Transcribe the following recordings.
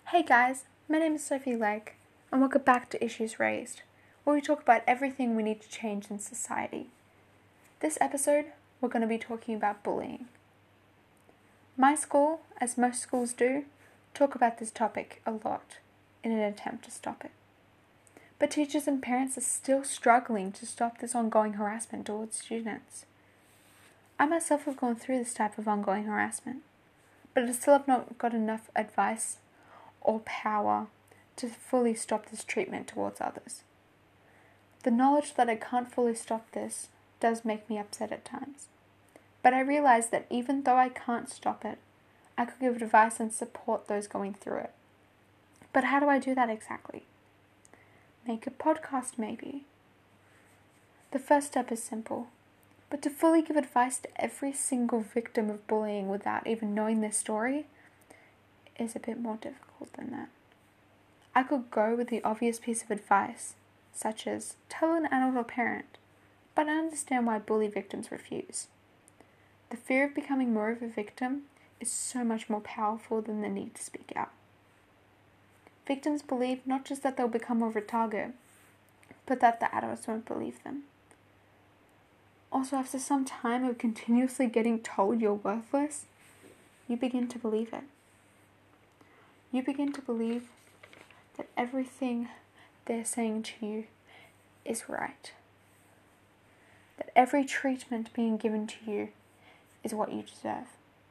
Hey guys, my name is Sophie Lake, and welcome back to Issues Raised, where we talk about everything we need to change in society. This episode, we're going to be talking about bullying. My school, as most schools do, talk about this topic a lot in an attempt to stop it. But teachers and parents are still struggling to stop this ongoing harassment towards students. I myself have gone through this type of ongoing harassment, but I still have not got enough advice or power to fully stop this treatment towards others. The knowledge that I can't fully stop this does make me upset at times. But I realize that even though I can't stop it, I could give advice and support those going through it. But how do I do that exactly? Make a podcast maybe. The first step is simple, but to fully give advice to every single victim of bullying without even knowing their story is a bit more difficult than that. I could go with the obvious piece of advice, such as tell an adult or parent, but I understand why bully victims refuse. The fear of becoming more of a victim is so much more powerful than the need to speak out. Victims believe not just that they'll become more of a target, but that the adults won't believe them. Also, after some time of continuously getting told you're worthless, you begin to believe it. You begin to believe that everything they're saying to you is right. That every treatment being given to you is what you deserve.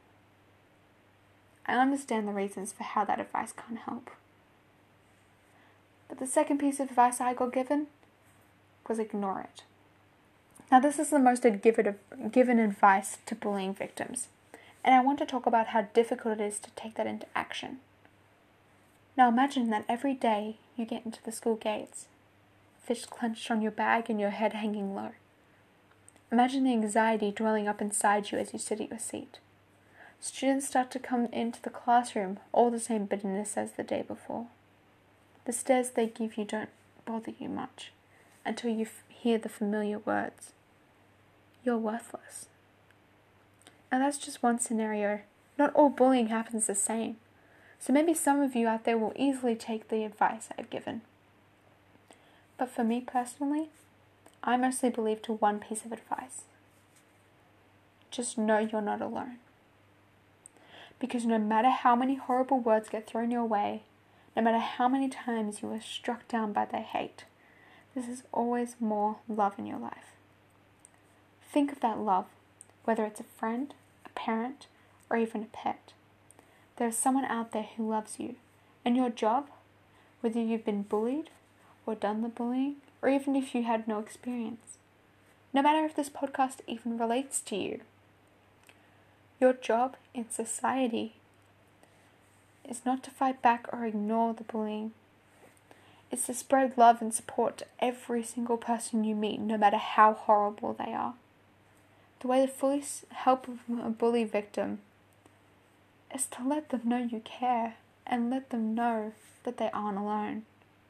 I understand the reasons for how that advice can't help. But the second piece of advice I got given was ignore it. Now this is the most given advice to bullying victims, and I want to talk about how difficult it is to take that into action. Now imagine that every day you get into the school gates, fist clenched on your bag and your head hanging low. Imagine the anxiety dwelling up inside you as you sit at your seat. Students start to come into the classroom, all the same bitterness as the day before. The stares they give you don't bother you much until you hear the familiar words. You're worthless. Now that's just one scenario. Not all bullying happens the same. So maybe some of you out there will easily take the advice I've given. But for me personally, I mostly believe to one piece of advice. Just know you're not alone. Because no matter how many horrible words get thrown your way, no matter how many times you are struck down by their hate, there is always more love in your life. Think of that love, whether it's a friend, a parent, or even a pet. There's someone out there who loves you, and your job, whether you've been bullied or done the bullying, or even if you had no experience, no matter if this podcast even relates to you, your job in society is not to fight back or ignore the bullying. It's to spread love and support to every single person you meet, no matter how horrible they are. The way to fully help a bully victim is to let them know you care and let them know that they aren't alone.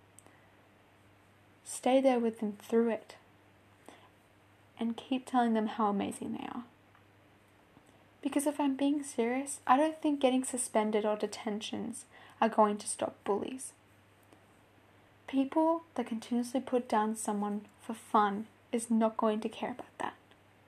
Stay there with them through it and keep telling them how amazing they are. Because if I'm being serious, I don't think getting suspended or detentions are going to stop bullies. People that continuously put down someone for fun is not going to care about that.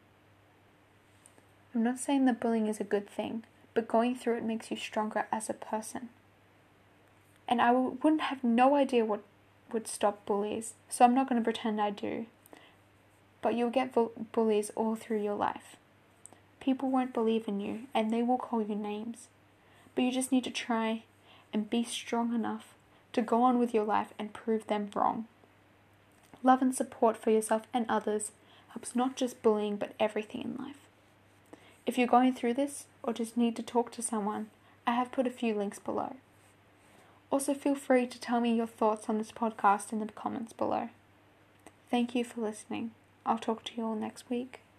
I'm not saying that bullying is a good thing, but going through it makes you stronger as a person. And I wouldn't have no idea what would stop bullies, so I'm not going to pretend I do. But you'll get bullies all through your life. People won't believe in you, and they will call you names. But you just need to try and be strong enough to go on with your life and prove them wrong. Love and support for yourself and others helps not just bullying, but everything in life. If you're going through this, or just need to talk to someone, I have put a few links below. Also feel free to tell me your thoughts on this podcast in the comments below. Thank you for listening. I'll talk to you all next week.